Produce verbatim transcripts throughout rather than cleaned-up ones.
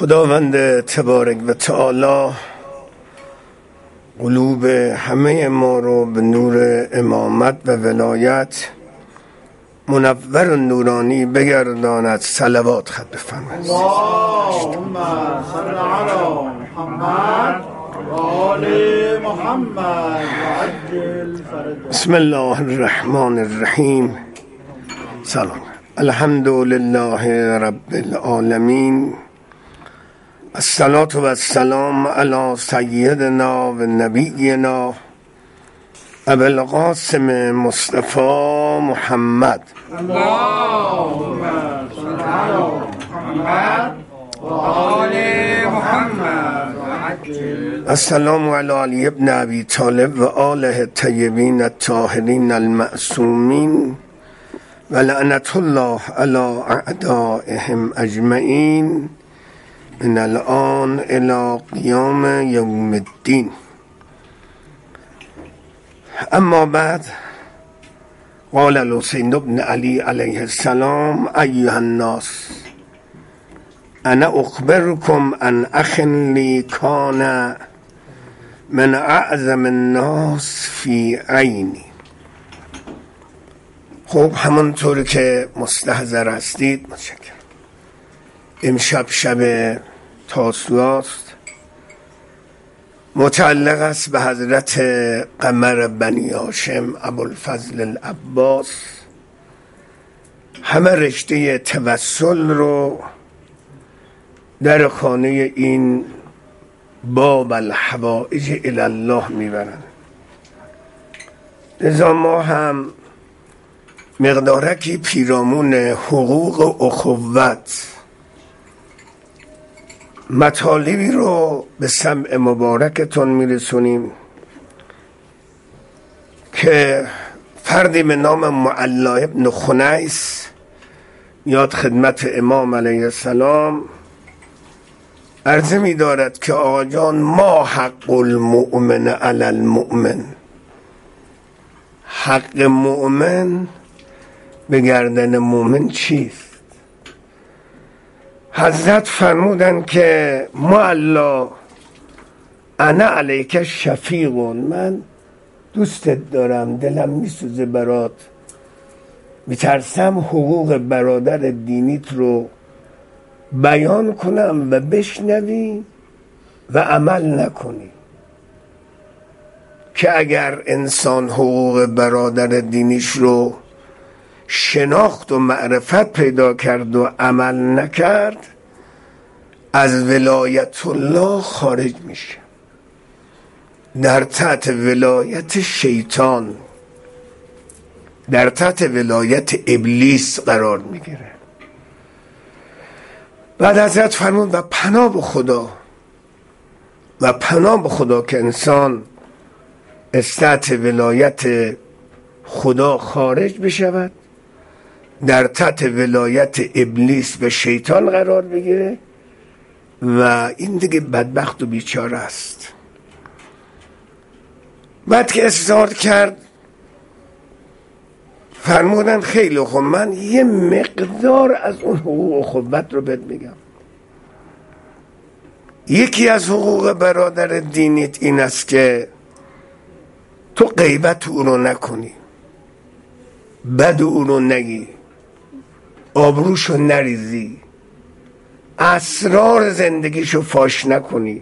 خداوند تبارک و تعالی قلوب همه ما رو به نور امامت و ولایت منور و نورانی بگرداند. صلوات خط بفرمایید. اللهم صل علی محمد و آل محمد و عجل فرجهم. بسم الله الرحمن الرحیم. سلام. الحمد لله رب العالمین. الصلاة و السلام علی سیدنا و نبینا ابو القاسم مصطفی محمد. اللهم صل علی محمد و آل محمد و عجل. السلام علی علی ابن ابی طالب و آله الطیبین الطاهرین المعصومین و لعنت الله علی اعدائهم اجمعین من الان الى قیام یوم الدین. اما بعد، قال الحسین بن علی علیه السلام: ایها الناس انا اخبرکم عن اخ لی کان من اعظم الناس فی عینی. خب همونطور که مستحضر هستید، متشکرم، امشب شب تاسوعا است، متعلق است به حضرت قمر بنی هاشم ابوالفضل العباس. همه رشته توسل رو در خانه این باب الحوائج الی الله میبرند. لذا ما هم مقدارکی پیرامون حقوق و اخوت مطالبی رو به سمع مبارکتون میرسونیم که فردی به نام معلا ابن خنیس میاد خدمت امام علیه السلام، عرضه می‌دارد که آقا جان، ما حق المؤمن علی المؤمن، حق مؤمن به گردن مؤمن چیست؟ حضرت فرمودن که معلا انا علیک شفیق، من دوستت دارم، دلم میسوزه برات، میترسم حقوق برادر دینیت رو بیان کنم و بشنوی و عمل نکنی، که اگر انسان حقوق برادر دینیش رو شناخت و معرفت پیدا کرد و عمل نکرد، از ولایت الله خارج میشه، در تحت ولایت شیطان، در تحت ولایت ابلیس قرار میگیره. بعد حضرت فرمود و پناه به خدا، و پناه به خدا که انسان از تحت ولایت خدا خارج بشود، در تحت ولایت ابلیس و شیطان قرار بگیره و این دیگه بدبخت و بیچاره است. بعد که اصرار کرد، فرمودن خیلی خوب، من یه مقدار از اون حقوق اخوت رو بهت میگم. یکی از حقوق برادر دینیت این است که تو غیبت او رو نکنی، بد او رو نگی، آبروشو نریزی، اسرار زندگیشو فاش نکنی.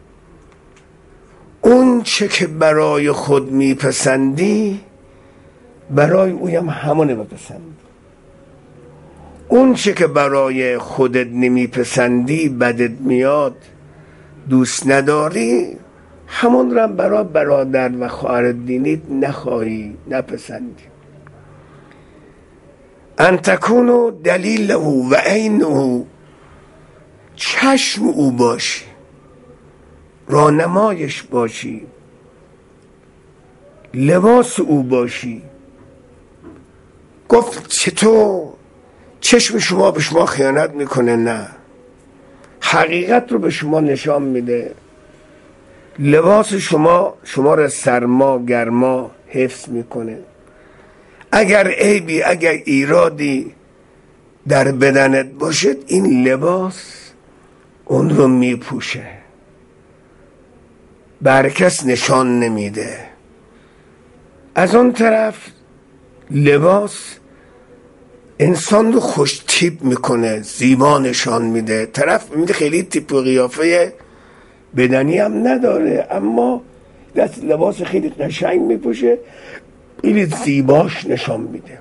اون چه که برای خود میپسندی برای اویم همونه بپسند. اون چه که برای خودت نمیپسندی، بدت میاد، دوست نداری، همون رو برای برادر و خواهر دینیت نخواهی، نپسندی. ان تکونو دلیله و عینه، چشم او باشی، راهنمایش باشی، لباس او باشی. گفت چطور؟ چشم شما به شما خیانت میکنه؟ نه، حقیقت رو به شما نشان میده. لباس شما شما رو سرما گرما حفظ میکنه. اگر عیبی، اگر ایرادی در بدنت باشد، این لباس اون رو میپوشه، بر کس نشان نمیده. از اون طرف لباس انسان رو خوش تیپ میکنه، زیبا نشان میده. طرف میده خیلی تیپ و قیافه بدنی هم نداره، اما دست لباس خیلی قشنگ میپوشه، خیلی زیباش نشان میده.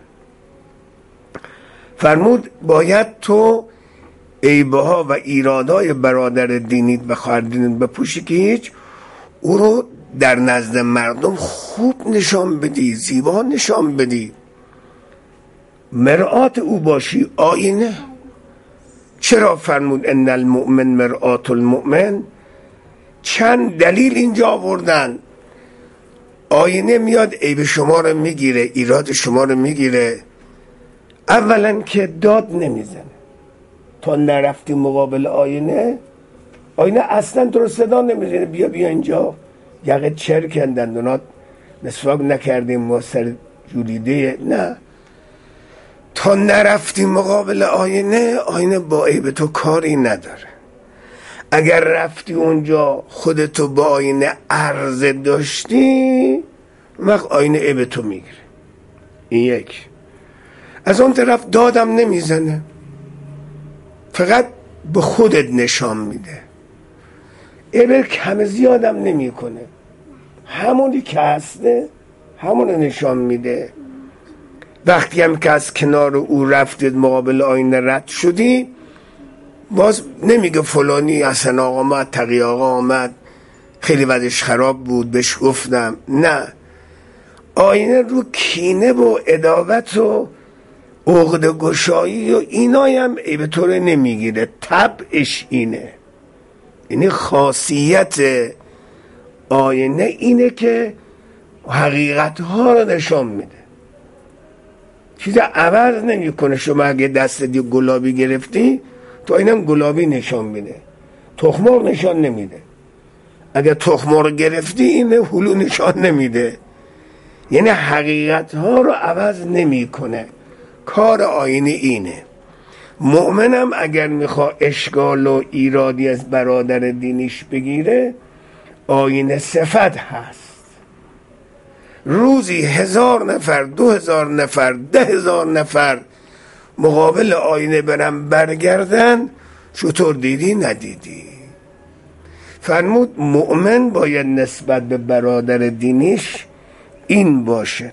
فرمود باید تو عیبه ها و ایرادهای برادر دینیت و خواهر دینیت بپوشی که هیچ، او رو در نزد مردم خوب نشان بدی، زیبا نشان بدی، مرآت او باشی، آینه. چرا فرمود ان المؤمن مرآت المؤمن؟ چند دلیل اینجا آوردن. آینه میاد عیب شما رو میگیره، ایراد شما رو میگیره. اولا که داد نمیزنه، تا نرفتی مقابل آینه، آینه اصلا تو رو صدا نمیزنه بیا بیا اینجا، یقه چر کندن دونات مسواک نکردیم ما سر جولیده. نه، تا نرفتی مقابل آینه، آینه با عیب تو کاری نداره. اگر رفتی اونجا خودتو با آینه عرضه داشتی، وقت آینه عیب تو میگیره. این یک. از اون طرف دادم نمیزنه، فقط به خودت نشان میده، عیب کم زیادم نمی کنه، همونی که هسته همون نشان میده. وقتی هم که از کنار او رفتید مقابل آینه رد شدی، باز نمیگه فلانی حسن آقا آمد، تقی آقا آمد، خیلی وضعش خراب بود بهش گفتم. نه، آینه رو کینه و عداوت و عقده گشایی و اینای هم عیب تو رو نمیگیره، طبعش اینه. یعنی خاصیت آینه اینه که حقیقت ها رو نشان میده، چیز عوض نمی کنه. شما اگه دست دی گلابی گرفتی، تو اینم گلابی نشان میده، تخمر نشان نمیده. اگه تخمر گرفتی، این هلو نشان نمیده. یعنی حقیقت ها رو عوض نمی کنه. کار آینه اینه. مؤمنم اگر میخوا اشکال و ایرادی از برادر دینیش بگیره، آینه صفت هست. روزی هزار نفر، دو هزار نفر، ده هزار نفر مقابل آینه برن برگردن، چطور دیدی ندیدی؟ فرمود مؤمن باید نسبت به برادر دینیش این باشه.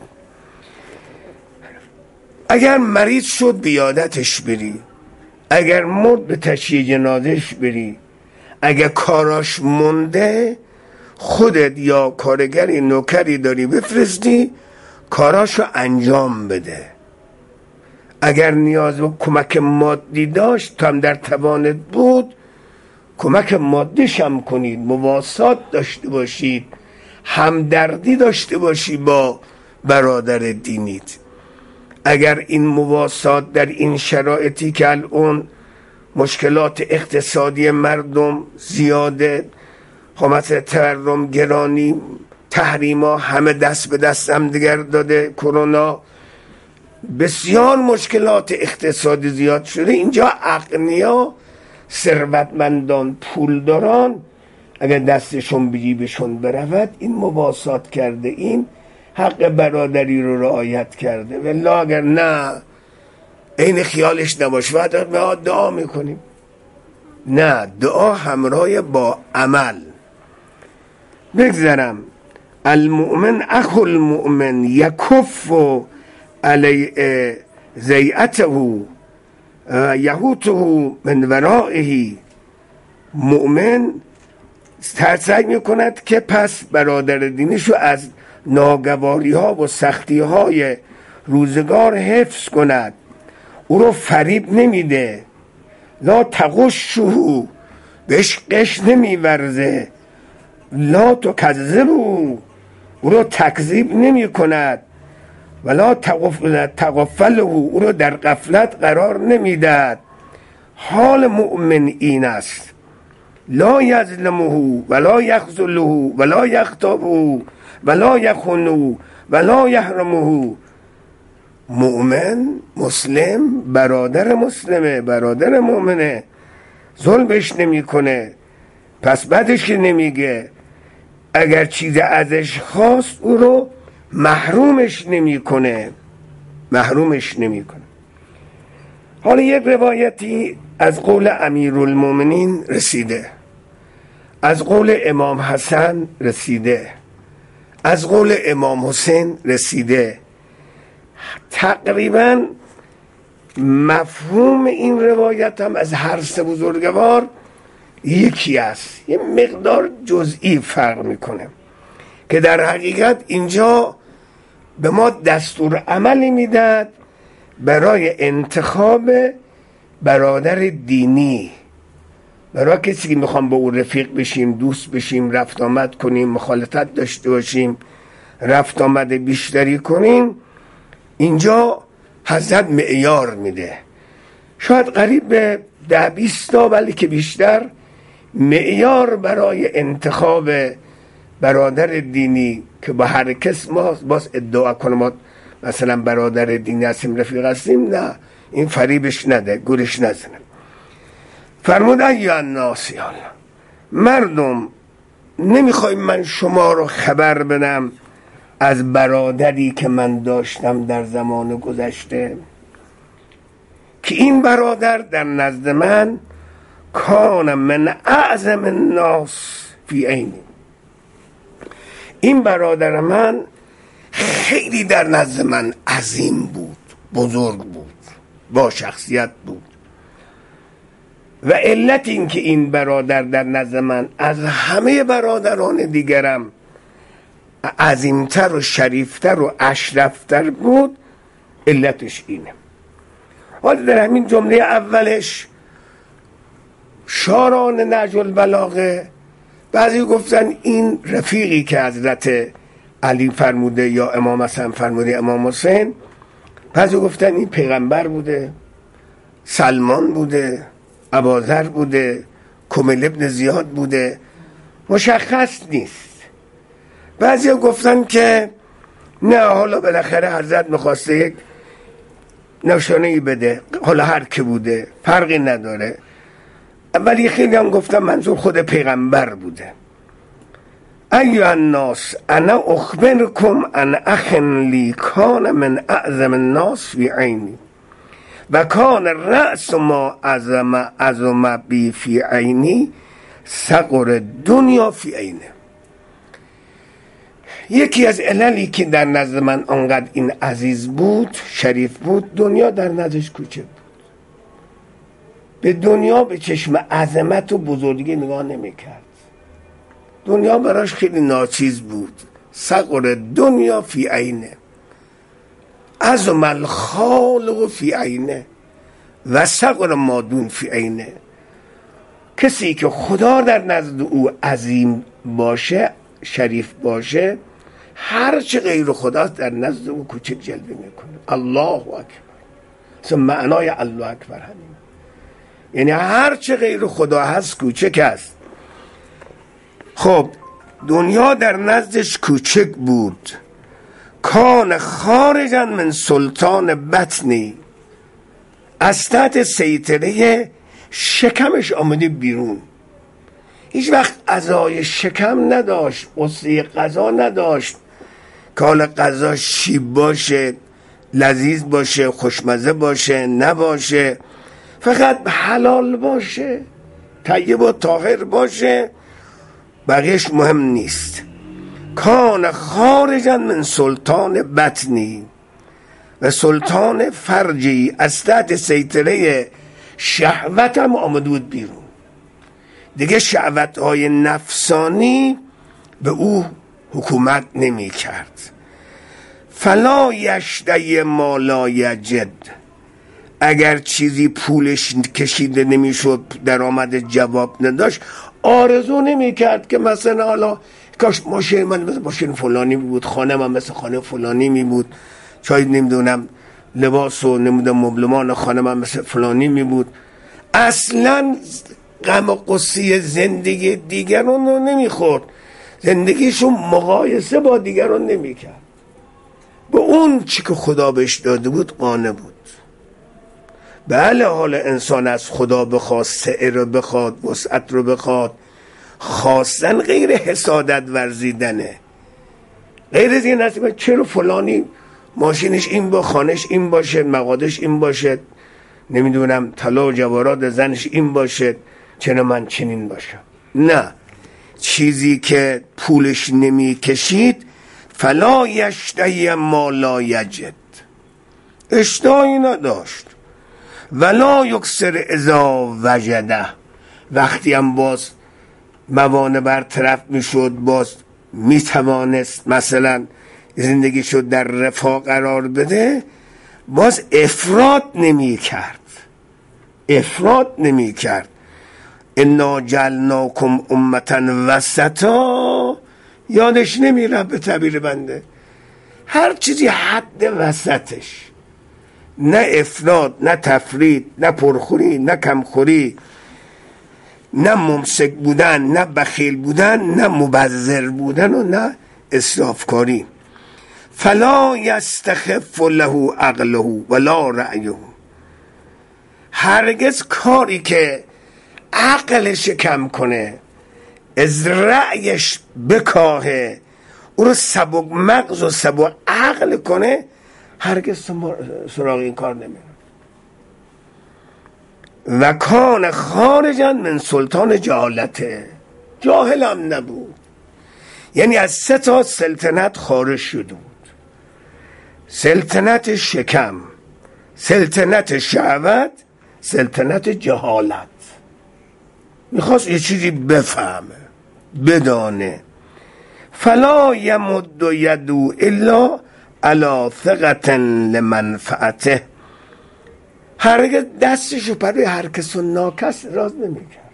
اگر مریض شد بیادتش بری، اگر مرد به تشییع جنازش بری، اگر کاراش مونده خودت یا کارگری نوکری داری بفرستی کاراشو انجام بده. اگر نیاز به کمک مادی داشت تو هم در توانت بود کمک مادیش هم کنید، مواسات داشته باشید، همدردی داشته باشی با برادر دینیت. اگر این مواسات در این شرایطی که الان مشکلات اقتصادی مردم زیاده، خامت تورم، گرانی، تحریما، همه دست به دست هم دیگر داده، کرونا، بسیار مشکلات اقتصادی زیاد شده. اینجا اغنیا، ثروتمندان، پولداران اگر دستشون به جیبشون برود این مواسات کرده، این حق برادری رو رعایت کرده. والله اگر نه این خیالش نباشه بعد ما دعا میکنیم. نه، دعا همراه با عمل. بگذارم المؤمن اخو المؤمن یکف علی زیعته یهوته من ورائه. مؤمن سعی میکند که پس برادر دینشو از ناگواری ها و سختی های روزگار حفظ کند، او رو فریب نمیده، لا تغشه، بهش قش نمیورزه، لا تکذبو، او رو تکذیب نمی کند، ولا تغفله، او رو در غفلت قرار نمیدهد. حال مؤمن این است، لا یظلمه ولا یخذله ولا یخطبه ولا یخونه ولا یحرمه. مؤمن، مسلم، برادر مسلمه، برادر مؤمنه، ظلمش نمیکنه، پس بدش نمیگه. اگر چیز ازش خواست او رو محرومش نمیکنه، محرومش نمیکنه. حالا یک روایتی از قول امیرالمومنین رسیده، از قول امام حسن رسیده، از قول امام حسین رسیده. تقریبا مفهوم این روایت هم از هر سه بزرگوار یکی است، یه مقدار جزئی فرق میکنه که در حقیقت اینجا به ما دستور عملی میداد برای انتخاب برادر دینی، برای کسی که میخوام با او رفیق بشیم، دوست بشیم، رفت آمد کنیم، مخالطت داشته باشیم، رفت آمد بیشتری کنیم. اینجا حضرت معیار میده، شاید قریب به ده بیست تا ولی که بیشتر، معیار برای انتخاب برادر دینی که با هر کس ما باز ادعا کنیم ما مثلا برادر دینی هستیم، رفیق هستیم، نه، این فریبش نده، گورش نزنه. فرمود ایها الناس، مردم نمیخوای من شما رو خبر بدم از برادری که من داشتم در زمان گذشته، که این برادر در نزد من کان من اعظم الناس فی عینی، این برادر من خیلی در نزد من عظیم بود، بزرگ بود، با شخصیت بود. و علت این که این برادر در نزد من از همه برادران دیگرم عظیمتر و شریفتر و اشرفتر بود، علتش اینه. حالا در همین جمله اولش شاران نهج البلاغه بعضی گفتن این رفیقی که حضرت علی فرموده یا امام حسن فرموده، امام حسین، بعضی گفتن این پیغمبر بوده، سلمان بوده، ابوذر بوده، کمیل ابن زیاد بوده، مشخص نیست. بعضی گفتن که نه، حالا بالاخره حضرت میخواسته یک نشانه‌ای بده، حالا هر که بوده فرقی نداره. ولی خیلی هم گفتن منظور خود پیغمبر بوده. ایها الناس انا اخبرکم ان اخ لی کان من اعظم الناس فی عینی و کان رأس ما عظم عظم بی فی عینی صغر دنیا فی عینه. یکی از عللی که در نزد من آنقدر این عزیز بود، شریف بود، دنیا در نزدش کوچک بود. به دنیا به چشم عظمت و بزرگی نگاه نمی کرد. دنیا براش خیلی ناچیز بود. صغر دنیا فی عینه، عظم الخالق فی عینه و صغر مادون فی عینه. کسی که خدا در نزد او عظیم باشه، شریف باشه، هر چه غیر خدا در نزد او کوچک جلوه میکنه. الله اکبر. اصلا معنای الله اکبر همین، یعنی هر چه غیر خدا هست کوچک است. خب دنیا در نزدش کوچک بود. کان خارجا من سلطان بطنی، از تحت سیطره شکمش آمده بیرون. هیچ وقت غذای شکم نداشت، قصه غذا نداشت که حالا غذا شیب باشه، لذیذ باشه، خوشمزه باشه، نباشه، فقط حلال باشه، طیب و طاهر باشه، بقیهش مهم نیست. کان خارجا من سلطان بطنی، و سلطان فرجی از تحت سیطره شهوت هم آمده بود بیرون. دیگه شهوت‌های نفسانی به او حکومت نمی کرد. فلا یشتهی ما لا یجد، اگر چیزی پولش کشیده نمیشد، درآمد جواب نداشت، آرزو نمی کرد که مثلا حالا کاش ماشین من مثل ماشین فلانی می بود، خانه من مثل خانه فلانی می بود، شاید نمیدونم لباس و نمیدونم مبلمان خانه من مثل فلانی می بود. اصلا غم و قصه زندگی دیگران رو نمیخورد، زندگیشون مقایسه با دیگران نمیکرد. به اون چی که خدا بهش داده بود قانع بود. بله حال انسان از خدا بخواد، سعه رو بخواد، وسعت رو بخواد، خواستن غیر حسادت ورزیدنه، غیر از این نصیبه چرا فلانی ماشینش این با خانش این باشه، مقادش این باشه، نمیدونم طلا و جواهرات زنش این باشه، چرا من چنین باشم؟ نه، چیزی که پولش نمی کشید فلا یشتهی ما لا یجد، اشتهایی نداشت. ولا یکسر اذا وجده، وقتی هم باز موانع برطرف میشد، باز میتوانست مثلا زندگی شد در رفاه قرار بده، باز افراط نمی کرد، افراط نمی کرد. انا جعلناکم امة وسطا، یادش نمیره به تعبیر بنده، هر چیزی حد وسطش، نه افراط، نه تفرید، نه پرخوری، نه کمخوری، نه ممسک بودن، نه بخیل بودن، نه مبذر بودن و نه اسرافکاری. فلا یستخف له عقله ولا رأیه، هرگز کاری که عقلش کم کنه، از رأیش بکاهه، او رو سبک مغز و سبک عقل کنه، هرگز سراغ این کار نمیره. و کان خارجا من سلطان جهالته، جاهل هم نبود، یعنی از سه تا سلطنت خارج شده بود: سلطنت شکم، سلطنت شهوت، سلطنت جهالت. میخواست یه چیزی بفهمه، بدانه. فلا یمد یدو الا علی ثقة لمنفعته، هرگز دستشو برای هر کس و ناکس دراز نمیکرد،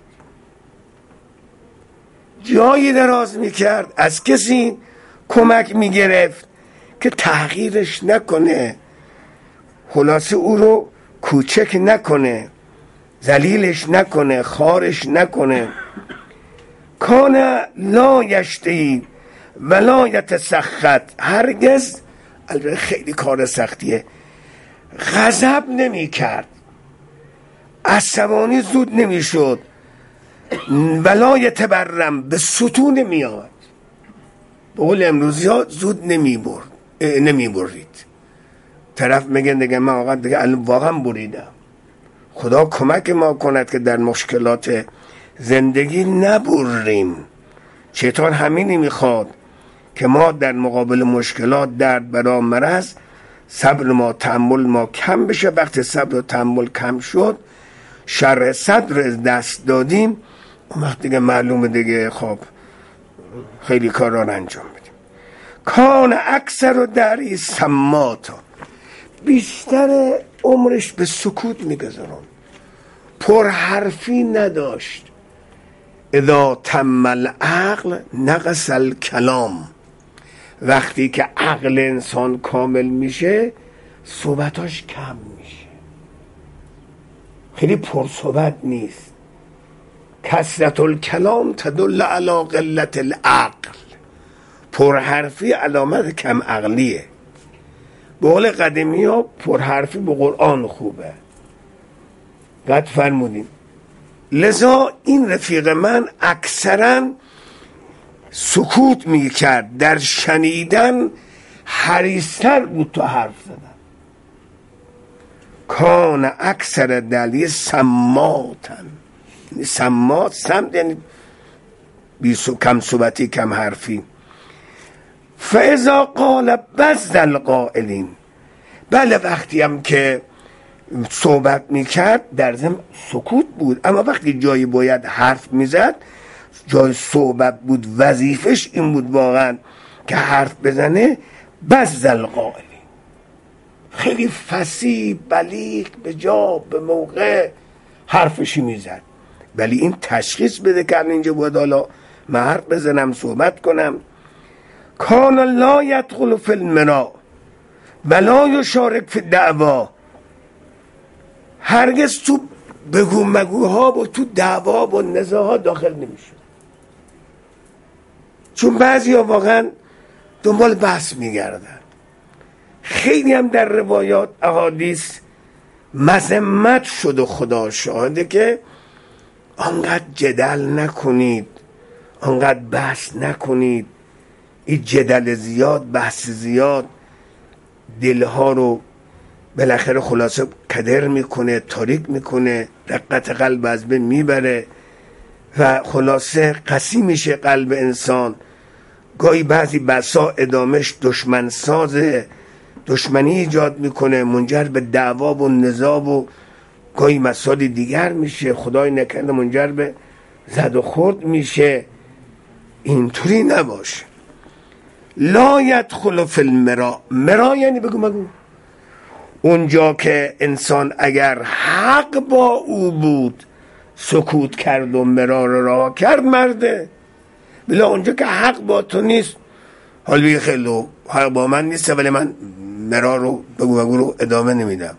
جایی دراز میکرد از کسی کمک میگرفت که تحقیرش نکنه، خلاصه او رو کوچک نکنه، ذلیلش نکنه، خارش نکنه. کان لا یشتهی ولا یتسخط، هرگز، البته خیلی کار سختیه، غضب نمی کرد، عصبانی زود نمی شد، ولا یتبرم، به ستون نمی آمد، به قول امروزی ها زود نمی برد، نمی برید. طرف میگن دیگه من آقا دیگه واقعا بریدم، خدا کمک ما کند که در مشکلات زندگی نبریم. شیطان همینی میخواد که ما در مقابل مشکلات، درد، بلا، مرض، صبر ما، تحمل ما کم بشه. وقتی صبر و تحمل کم شد، شرح صدر از دست دادیم، اون وقت دیگه معلومه دیگه خب خیلی کارا رو انجام بدیم. کان اکثر و دری سماتا، بیشتر عمرش به سکوت میگذرون، پرحرفی نداشت. اذا تم العقل نقص الکلام، وقتی که عقل انسان کامل میشه صحبتاش کم میشه، خیلی پرصحبت نیست. کثرت الکلام تدل علی قلت العقل، پرحرفی علامت کم عقلیه. به قول قدیمی ها پرحرفی به قرآن خوبه، قد فرمودیم. لذا این رفیق من اکثرا سکوت میکرد، در شنیدن حریص‌تر بود تا حرف زدن. کان اکثر دلی سماتن، سمات، سمت یعنی کم صحبتی، کم حرفی. فاذا قال بذل القائلین، بله وقتی هم که صحبت میکرد در ضمن سکوت بود، اما وقتی جایی باید حرف میزد، جای صحبت بود، وظیفش این بود واقعا که حرف بزنه، بذل القائلین، خیلی فصیح، بلیغ، به جا، به موقع حرفشی میزد. ولی این تشخیص بده که اینجا باید حالا من حرف بزنم، صحبت کنم. کان لا یدخل فی المراء ولا یشارک فی الدعوا، هرگز تو بگو مگوها و تو دعوا و نزاعات داخل نمیشه، چون بعضی ها واقعا دنبال بحث میگردن. خیلی هم در روایات احادیث مذمت شد و خدا شاهده که آنقدر جدل نکنید، آنقدر بحث نکنید. این جدل زیاد، بحث زیاد دلها رو بالاخره خلاصه کدر میکنه، تاریک میکنه، رقت قلب از بین میبره و خلاصه قسی میشه قلب انسان. گاهی بعضی بسا ادامش دشمن سازه، دشمنی ایجاد میکنه، منجر به دعوا و نزاع و گاهی مسائل دیگر میشه، خدای نکرده منجر به زد و خورد میشه. اینطوری نباشه. لا یدخل فی المرا. مرا یعنی بگو مگو اونجا که انسان اگر حق با او بود سکوت کرد و مرا رو رها کرد مرده. بلا اونجا که حق با تو نیست، حال بگی خیلی حق با من نیست ولی من مرا رو بگو بگو رو ادامه نمیدم.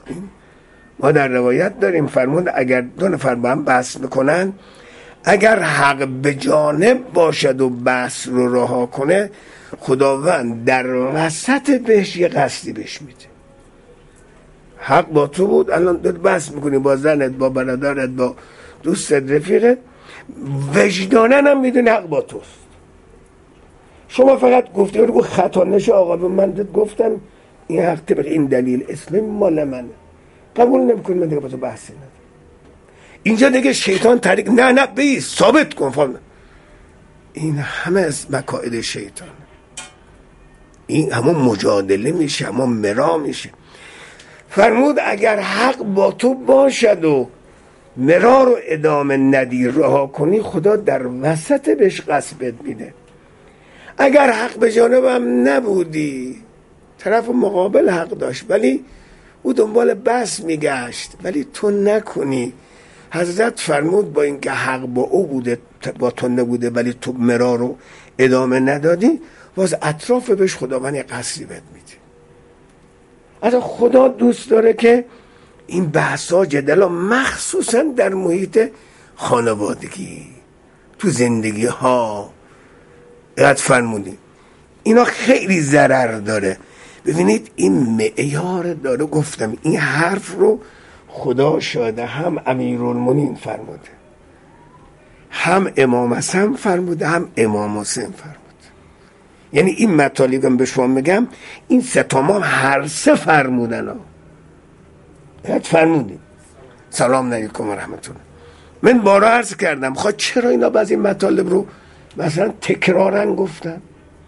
ما در روایت داریم فرمود اگر دو نفر با هم بحث میکنن، اگر حق به جانب باشد و بحث رو رها کنه، خداوند در وسط بهش یه قصدی بهش میده. حق با تو بود، الان دو بحث میکنی با زنت، با برادرت، با دوستت، رفیقت، وجدانن هم میدونی حق با توست. شما فقط گفتی رو خطا نشه آقا به من گفتم این حق طبق این دلیل اسلام مال منه، قبول نمیکنی، من دیگه با تو بحثی ندارم. اینجا دیگه شیطان طریق نه نه بی ثابت کن فهم. این همه از مکائد شیطان، این همون مجادله میشه، همون مرا میشه. فرمود اگر حق با تو باشد و مرا رو ادامه ندی، رها کنی، خدا در وسط بهش قسمت میده. اگر حق به جانبم نبودی، طرف مقابل حق داشت ولی او دنبال بحث میگشت ولی تو نکنی، حضرت فرمود با اینکه حق با او بوده با تو نبوده ولی تو مرا رو ادامه ندادی، باز اطراف بهش خداوند قصری بد میده. از خدا دوست داره که این بحثا جدلا مخصوصا در محیط خانوادگی تو زندگی ها یاد فرمودیم اینا خیلی ضرر داره. ببینید این معیار داره، گفتم این حرف رو خدا شاده هم امیرالمومنین فرموده، هم امام حسن فرموده، هم امام حسین فرموده. یعنی این مطالبم به شما میگم این سه تا ما هر سه فرمودن ها یاد فرمودیم. سلام علیکم و رحمت الله. من بارا عرض کردم خواهد چرا اینا بعضی مطالب رو مثلا تکرارن گفتن؟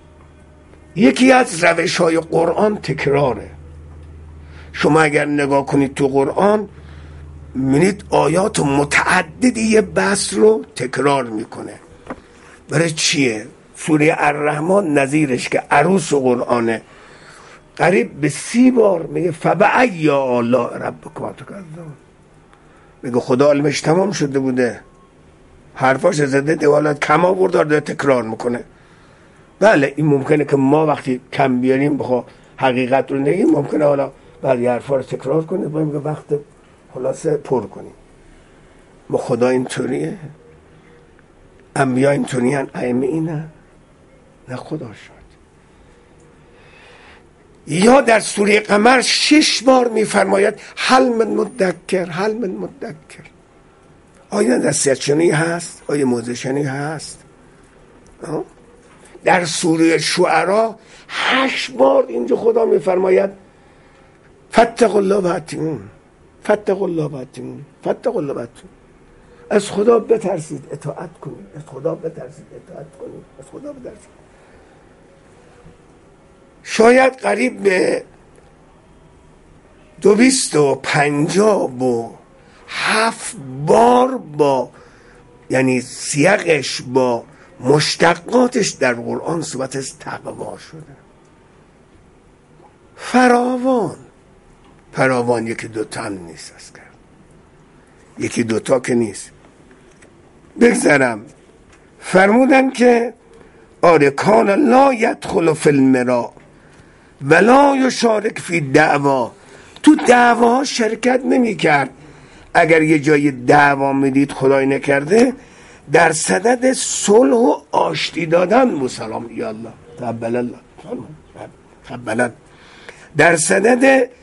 یکی از روش های قرآن تکراره. شما اگر نگاه کنید تو قرآن می‌بینید آیات متعددی یه بحث رو تکرار میکنه. برای چیه؟ سوره الرحمن نظیرش که عروس قرآنه قریب به سی بار میگه فبأی آلاء ربکما تکذبان. میگه خدا علمش تمام شده بوده، حرفاش زده دیوالات کم آورده داره تکرار میکنه. بله این ممکنه که ما وقتی کم بیاریم بخوا حقیقت رو نگیم، ممکنه حالا بعضی حرفا رو تکرار کنیم باید میگه وقت خلاصه پر کنیم. ما خدا اینطوریه؟ انبیا اینطوری هن؟ ائمه اینه؟ نه خدا شد. یا در سوره قمر شش بار میفرماید هل من مدکر، هل من مدکر. آیا نصیحت‌شنی هست؟ آیا موعظه‌شنی هست؟ آه؟ در سوره شعرا هشت بار اینجا خدا میفرماید فاتقوا الله و اطیعون، فاتقوا الله و اطیعون، فاتقوا الله و اطیعون. از خدا بترسید اطاعت کنید، از خدا بترسید اطاعت کنید، از خدا بترسید. شاید قریب به دویست و پنجاه و هفت بار با یعنی سیاقش با مشتقاتش در قرآن صحبت از تقوا شده. فراوان فراوان یکی دوتا هم نیست از کرد، یکی دوتا که نیست. بگذارم فرمودن که آره کان لا یدخل فی المرا ولا یشارک فی دعوا. تو دعوا شرکت نمی کرد. اگر یه جای دعوا میدید خدای نکرده در صدد صلح و آشتی دادن و سلام یا الله تقبل الله تقبل در صدد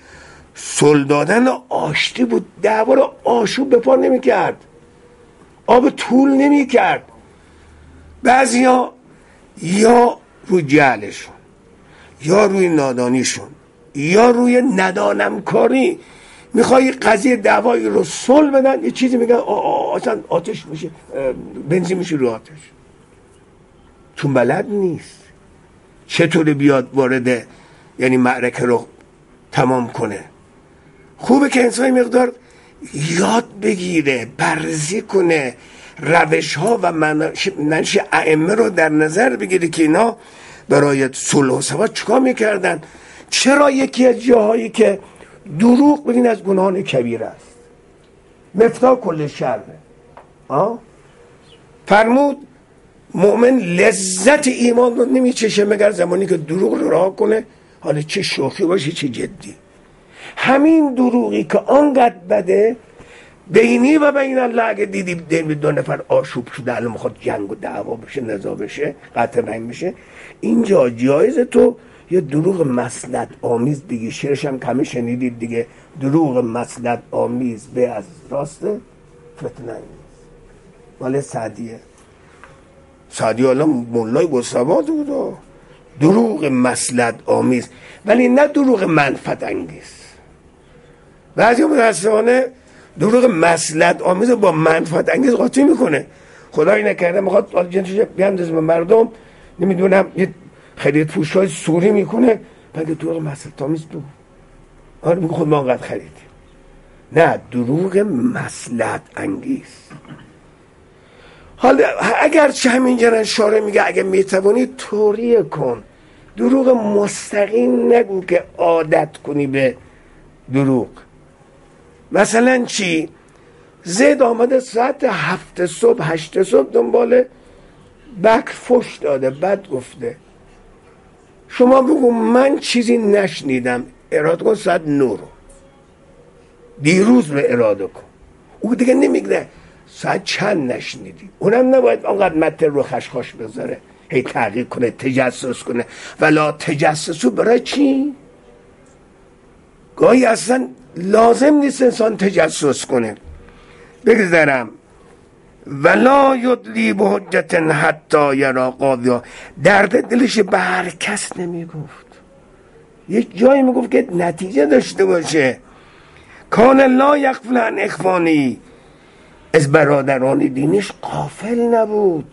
صلح دادن آشتی بود، دعوا رو آشوب به پا نمی کرد، آب طول نمی کرد. بعضیا یا روی جهلشون یا روی نادانیشون یا روی ندانمکاری میخوای قضیه دعوایی رو صلح بدن، یه چیزی میگن اصلا آتش میشه، بنزین میشه رو آتش، چون بلد نیست چطور بیاد وارد یعنی معرکه رو تمام کنه. خوبه که انسان مقدار یاد بگیره، بررسی کنه، روش ها و منش ائمه رو در نظر بگیره که اینا برای صلح و ثبات چیکار میکردن. چرا یکی از جاهایی که دروغ ببین از گناهان کبیر است، مفتاح کل شر. آه فرمود مؤمن لذت ایمان رو نمیچشه مگر زمانی که دروغ رو رها کنه، حالا چه شوخی باشه چه جدی. همین دروغی که آنقدر بده بینی و بین الله، اگه دیدی دو نفر آشوب شده الان میخواد جنگ و دعوا بشه، نزاع بشه، قطع رنگ بشه، اینجا جایزه تو یه دروغ مصلحت آمیز بگی. شعرش هم کمی شنیدید دیگه، دروغ مصلحت آمیز به از راست فتنه نیست. مال سعدیه. سعدی الان مولای بسواد بود. دروغ مصلحت آمیز، ولی نه دروغ منفعت انگیز. بعضی متاسفانه دروغ مصلحت آمیز با منفعت انگیز قاطی میکنه. خدایی نکرده میخواد جنسش بیاندازه به مردم، نمیدونم یه خرید پوشای سوری میکنه، بعد دروغ مصلحت آمیز بگو. آره میگه خود ما انقدر خریدیم. نه، دروغ مصلحت انگیز. حالا اگر چه همینجا شارع میگه اگه میتوانی توریه کن، دروغ مستقیم نگو که عادت کنی به دروغ. مثلا چی؟ زید آمده ساعت هفت صبح هشت صبح دنبال بکر فش داده، بد گفته. شما بگو من چیزی نشنیدم، اراده کن ساعت نه رو دیروز رو اراده کن. او دیگه نمیگه ساعت چند نشنیدی. اونم نباید آنقدر متر رو خشخاش بذاره، هی تحقیق کنه، تجسس کنه. ولا تجسسو برای چی؟ گاهی اصلا لازم نیست انسان تجسس کنه. بگذارم ولا یدلی به حجت حتی یرا قاضیا، درد دلش به هر کس نمیگفت، یک جایی میگفت که نتیجه داشته باشه. کان لا یغفل عن اخوانی، از برادران دینش غافل نبود،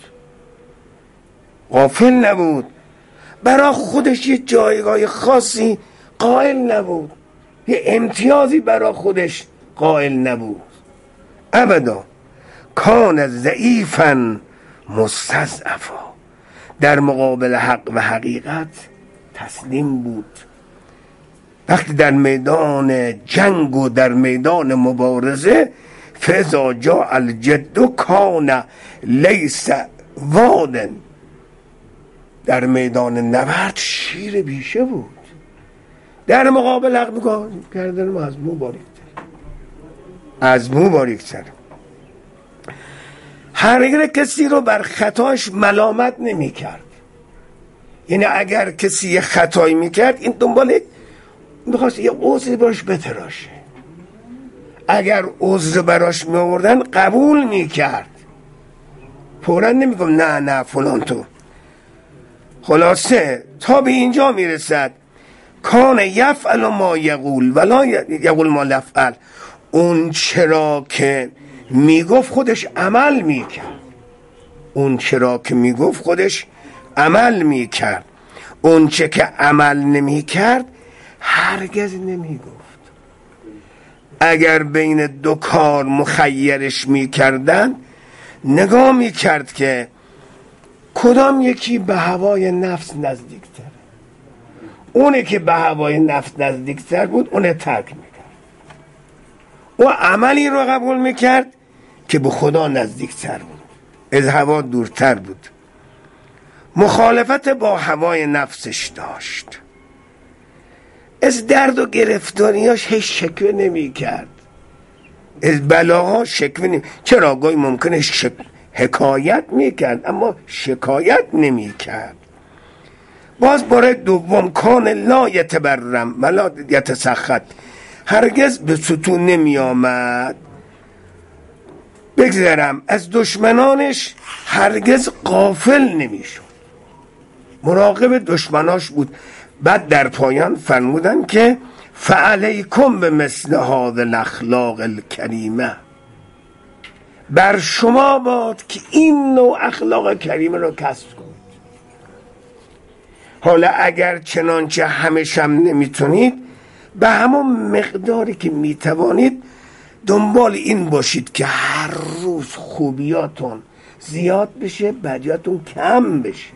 غافل نبود. برای خودش یه جایگاه خاصی قائل نبود، یه امتیازی برای خودش قائل نبود ابدا. کان ضعیفا مستضعفا، در مقابل حق و حقیقت تسلیم بود. وقتی در میدان جنگ و در میدان مبارزه، فاذا جاء الجد کان لیس وادن، در میدان نبرد شیر بیشه بود، در مقابل حق میگه گردن ما از مو باریکتر، از مو باریکتر. هرگز کسی رو بر خطاش ملامت نمی کرد. یعنی اگر کسی یه خطایی میکرد این دنبال میخواست یه عذر براش بتراشه، اگر عذر براش میآوردن قبول میکرد، فوراً نمیگم نه نه فلان تو. خلاصه تا به اینجا میرسد کان یفعل ما یقول ولا یقول ما لفعل، اون چرا که میگفت خودش عمل میکرد، اون چرا که میگفت خودش عمل میکرد، اون چه که عمل نمیکرد هرگز نمیگفت. اگر بین دو کار مخیرش میکردن نگاه میکرد که کدام یکی به هوای نفس نزدیکتر، اونه که به هوای نفس نزدیکتر بود اونه ترک میکرد، او عملی رو قبول میکرد که به خدا نزدیکتر بود، از هوا دورتر بود. مخالفت با هوای نفسش داشت، از درد و گرفتاریاش هیچ شکوه نمی کرد، از بلاها شکوه نمی. چرا گاهی ممکنه شک... حکایت می کرد اما شکایت نمی کرد. باز برای دوم کان لا یتبرم ولا یتسخط، هرگز به ستون نمی آمد. بگذرم از دشمنانش هرگز غافل نمی شد، مراقب دشمناش بود. بعد در پایان فرمودن که فعلیکم به مثل هذا الاخلاق الکریمه، بر شما باد که این نوع اخلاق کریمه رو کسب کنید. حالا اگر چنانچه همش هم نمیتونید، به همون مقداری که میتوانید دنبال این باشید که هر روز خوبیاتون زیاد بشه، بدیاتون کم بشه.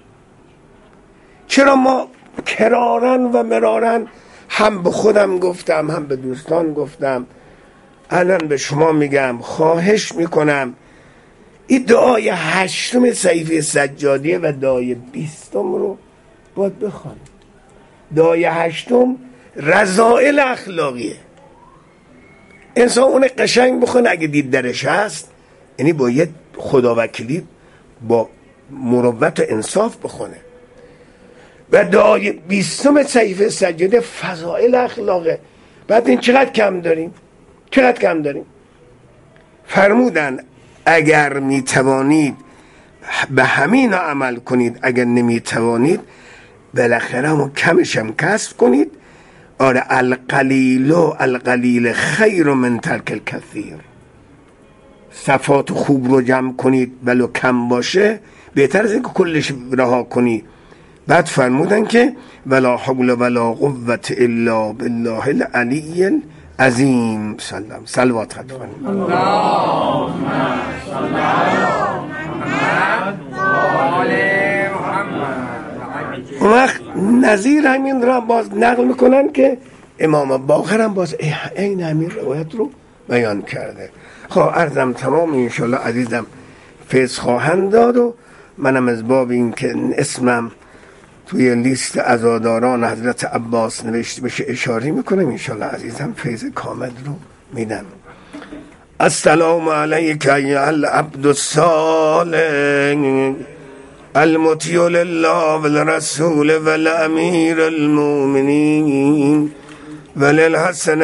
چرا ما کرارن و مرارن، هم به خودم گفتم هم به دوستان گفتم، الان به شما میگم، خواهش میکنم این دعای هشتم صحیفه سجادیه و دعای بیستم رو باید بخوانید. دعای هشتم رذائل اخلاقیه، انسان اون قشنگ بخونه اگه دید درش هست، یعنی باید خداوکیلی با مروت و انصاف بخونه. و دعای بیستم صحیفه سجاده فضائل اخلاقه. بعد این چقدر کم داریم، چقدر کم داریم. فرمودن اگر میتوانید به همین عمل کنید، اگر نمیتوانید بالاخره همون کمشم کسب کنید. آره القلیل و القلیل خیر من ترک الکثیر، صفات خوب رو جمع کنید ولو کم باشه بهتر از این که کلش رها کنی. بعد فرمودن که ولا حول ولا قوت الا بالله العلی العظیم. سلام صلوات خط کنید. اللهم صل علی محمد و آل محمد. اون وقت نظیر همین را باز نقل میکنن که امام باقر هم باز این همین روایت رو بیان کرده. خب عرضم تمام، انشالله عزیزم فیض خواهند داد و منم از باب این که اسمم توی لیست عزاداران حضرت عباس نوشته بشه اشاره میکنم، انشالله عزیزم فیض کامل رو میدم. السلام علیک ایها العبد الصالح المطیع لله والرسول والامیر المؤمنین وللحسن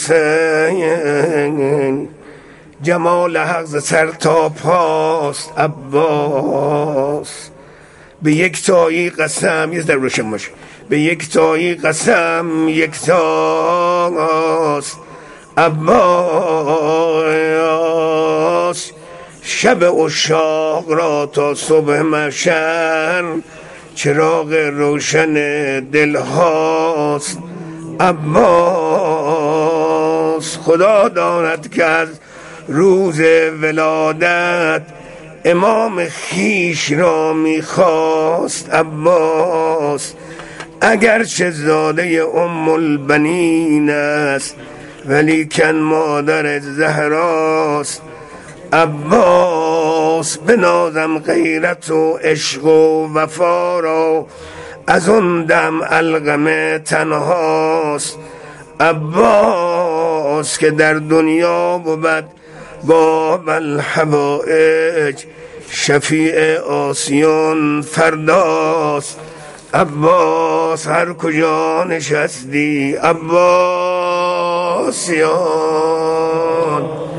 والحسین. جمال حق ز سر تا پاست عباس، به یک تایی قسم، یه در روشن باشه، به یک تایی قسم یک تاست عباس. شب عشاق را تا صبح محشر چراغ روشن دل هاست عباس. خدا داند که از روز ولادت امام خیش را میخواست عباس. اگرچه زاده ام البنین است ولیکن مادر زهراست عباس. بنازم غیرت و عشق و وفا را از اون دم القمه تنهاست عباس. که در دنیا بود باب الحوائج شفیع آسیان فرداست عباس. هر کجا نشستی عباسیان